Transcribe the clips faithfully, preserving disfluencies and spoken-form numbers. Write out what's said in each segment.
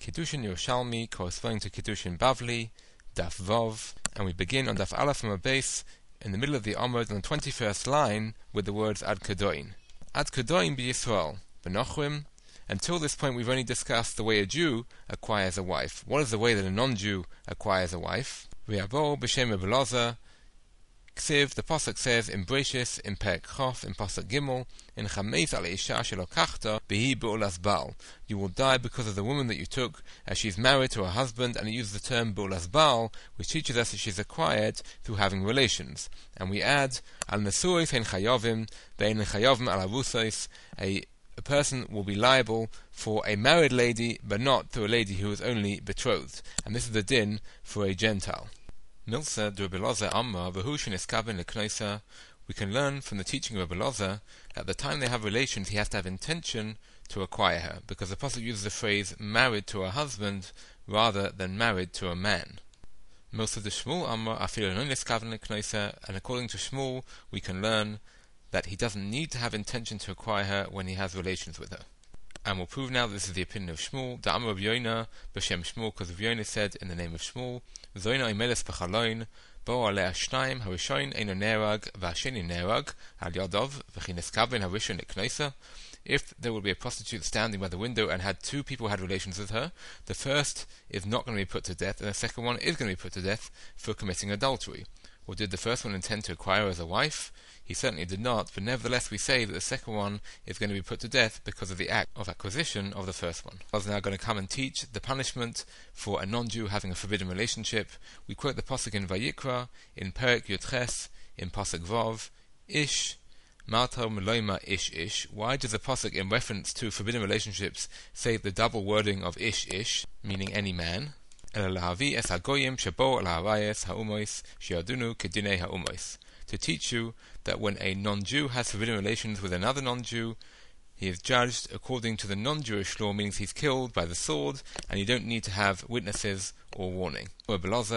Kiddushin Yerushalmi corresponding to Kiddushin Bavli, Daf Vov, and we begin on Daf Aleph from a base in the middle of the Amud on the twenty-first line with the words Ad Kedoin. Ad Kedoin b'Yisrael, b'Nochrim. Until this point we've only discussed the way a Jew acquires a wife. What is the way that a non-Jew acquires a wife? V'yabo b'Shem Rebbe Elazar, Ksiv, the Pasuk says in Breshis, in Perek Chof, in Pasuk Gimel, in Chameis al Isha Shelokachta, Bihi Be'ulas Baal. You will die because of the woman that you took, as she is married to her husband, and it uses the term Be'ulas Baal, which teaches us that she is acquired through having relations. And we add, Al Nesuos Hein Chayovim, Be'en Chayovim Al Avusos, a A person will be liable for a married lady, but not to a lady who is only betrothed. And this is the din for a Gentile. Milsa de Rebbe Elazar Amma v'hu sheneskaben leknoisa. We can learn from the teaching of Rebbe Elazar that at the time they have relations, he has to have intention to acquire her, because the Pasuk uses the phrase married to a husband rather than married to a man. Milsa de Shmuel Amma afilu lo neskaben leknoisa, and according to Shmuel, we can learn that he doesn't need to have intention to acquire her when he has relations with her. And we'll prove now that this is the opinion of Shmuel. Da Amar Rabbi Yonah b'Shem Shmuel, because Rabbi Yonah said in the name of Shmuel, Zoyna imeles b'chaloin, bo alei hashnayim, harishon eino nerag, v'hasheni nerag, al yadov, v'chi neskaben harishon leknoisa. If there would be a prostitute standing by the window and had two people had relations with her, the first is not going to be put to death, and the second one is going to be put to death for committing adultery. Or did the first one intend to acquire her as a wife? He certainly did not, but nevertheless we say that the second one is going to be put to death because of the act of acquisition of the first one. I was now going to come and teach the punishment for a non-Jew having a forbidden relationship. We quote the Pasuk in Vayikra, in Perek Yudches, in Pasuk Vov, Ish, Marta Meloima Ish Ish. Why does the Pasuk in reference to forbidden relationships say the double wording of Ish Ish, meaning any man? To teach you that when a non-Jew has forbidden relations with another non-Jew, he is judged according to the non-Jewish law, meaning he's killed by the sword, and you don't need to have witnesses or warning. From amongst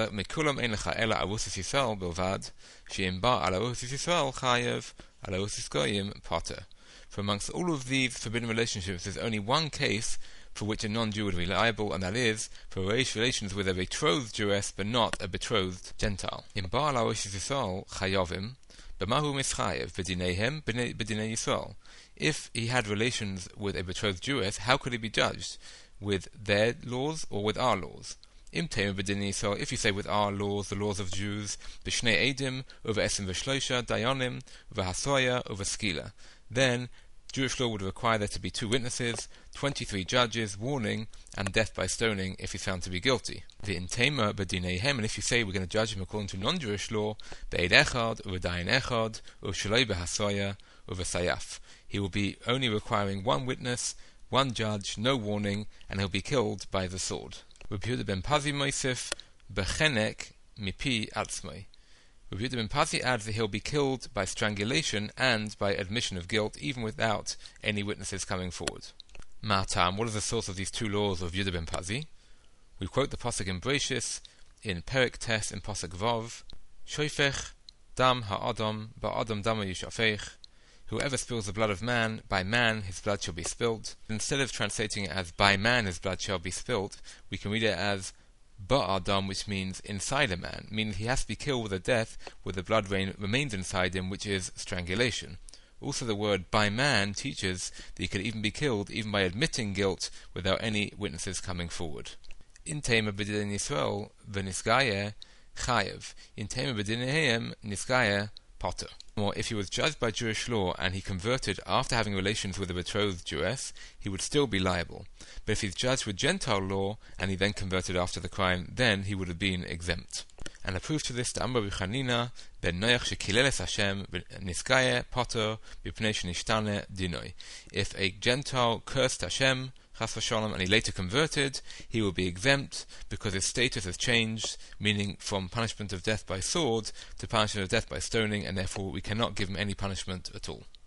all of these forbidden relationships, there's only one case for which a non-Jew would be liable, and that is for relations with a betrothed Jewess but not a betrothed Gentile. In Baal Yisrael Chayovim, b'mahu mischayev b'dinehem b'dinei Yisrael. If he had relations with a betrothed Jewess, how could he be judged? With their laws or with our laws? Im tema b'dinei Yisrael. If you say with our laws, the laws of Jews, b'shnei edim over esim v'shloisha dayanim v'hasoya over skila, then Jewish law would require there to be two witnesses, twenty-three judges, warning, and death by stoning if he's found to be guilty. The intema b'dineihem, and if you say we're going to judge him according to non-Jewish law, be'ed echad, u'v'dayin echad, u'shaloi b'hasoya, u'v'sayaf. He will be only requiring one witness, one judge, no warning, and he'll be killed by the sword. Rabbi Yehuda ben Pazi Moisef, b'chenek mipi atzmai. Rabbi Yehuda ben Pazi adds that he'll be killed by strangulation and by admission of guilt, even without any witnesses coming forward. Ma'atam, what is the source of these two laws of Yehuda ben Pazi? We quote the Pasuk in Breshis, in Perek Tes, in Pasuk Vov, Shoifech dam ha'adam, ba'adam dama yishafech. Whoever spills the blood of man, by man his blood shall be spilled. Instead of translating it as by man his blood shall be spilled, we can read it as Ba'adam, which means inside a man, meaning he has to be killed with a death where the blood rain remains inside him, which is strangulation. Also the word by man teaches that he could even be killed even by admitting guilt without any witnesses coming forward. In tema b'dinei Yisrael v'nisgaye chayev. In tema b'dineihem nisgaye potter. Or if he was judged by Jewish law and he converted after having relations with a betrothed Jewess, he would still be liable. But if he's judged with Gentile law and he then converted after the crime, then he would have been exempt. And a proof to this, the Amar B'Chanina ben Noach shekileles Hashem niskaye potter b'pnei shenishtane dinoi. If a Gentile cursed Hashem, chas v'shalom, and he later converted, he will be exempt because his status has changed, meaning from punishment of death by sword to punishment of death by stoning, and therefore we cannot give him any punishment at all.